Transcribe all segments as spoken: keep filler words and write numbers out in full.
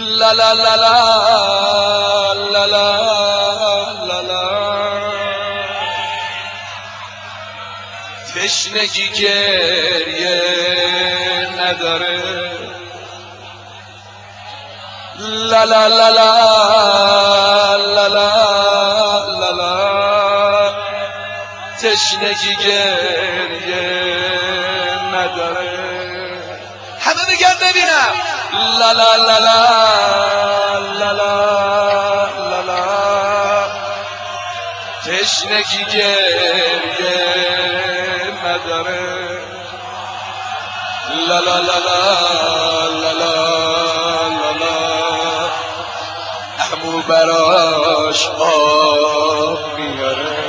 لا لا لا لا لا لا لا تشنگی گریه نداره لا لا لا لا لا لا لا تشنگی گریه نداره همه بگن ببینم لا لا لا لا لا لا لا تشنگی گریه نداره لا لا لا لا لا لا عمو براش آب میاره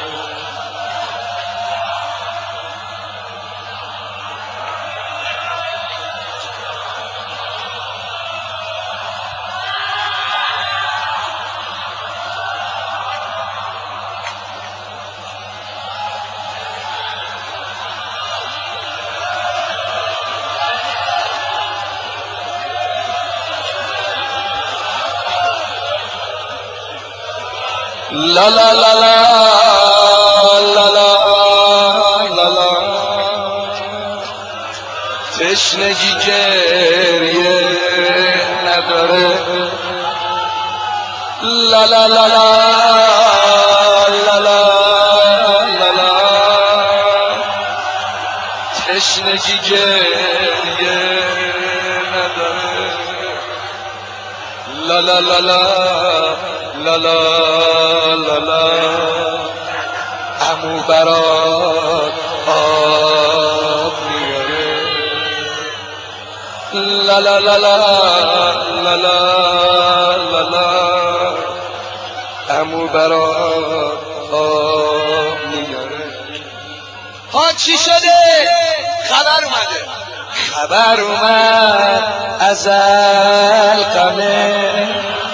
لا لا لا لا لا لا لا تشنگی گریه نداره لا لا لا لا لا لا لا تشنگی گریه نداره لا لا لا لا لا لا لا عمو برات آب میاره لا لا لا لا لا لا لا عمو برات آب میاره ها چی شده؟ خبر اومده خبر اومد ازل غمه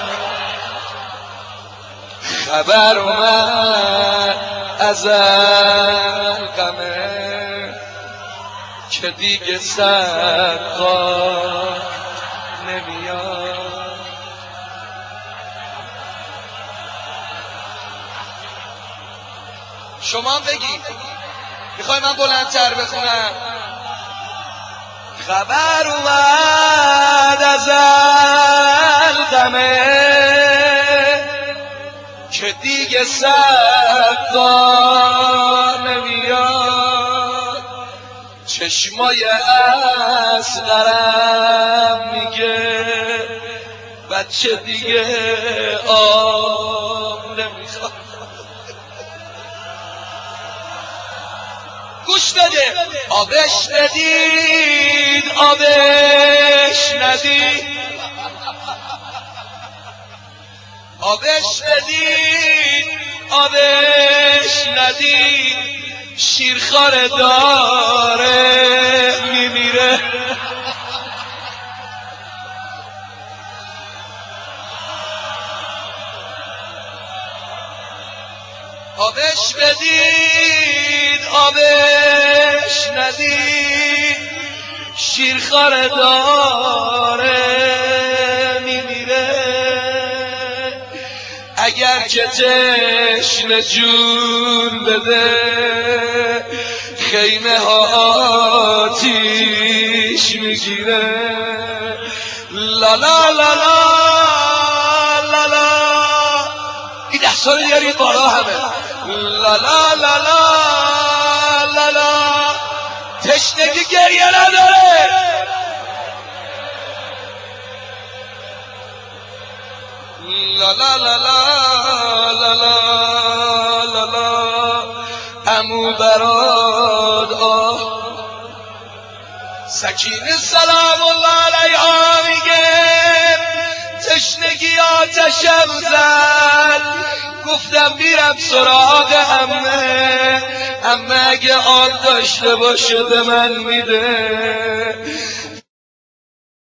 خبر اومد ازل غمه که دیگه صدقات نمیاد شما بگید میخوای من بلندتر بخونم خبر اومد ازل غمه که دیگه صدا نمیاد چشمای اصغرم میگه بچه دیگه آب نمیخواد گوش بده آبش ندید آبش ندید آبش ندید آبش ندید شیرخواره داره میمیره آبش بدید آبش ندید شیرخواره داره میمیره اگر که تشنه جون بده خیمه ها آتیش میگیره لا لا لا لا لا لا این دستا رو بیارید بالا همه لا لا لا لا لا لا تشنگی گریه نداره لا لا لا لا لا لا لا لا عمو براد آه سکینه سلام الله علیها میگه تشنگی آتشم زد گفتم میرم سراغ عمه عمه اگه آب داشته باشه به من میده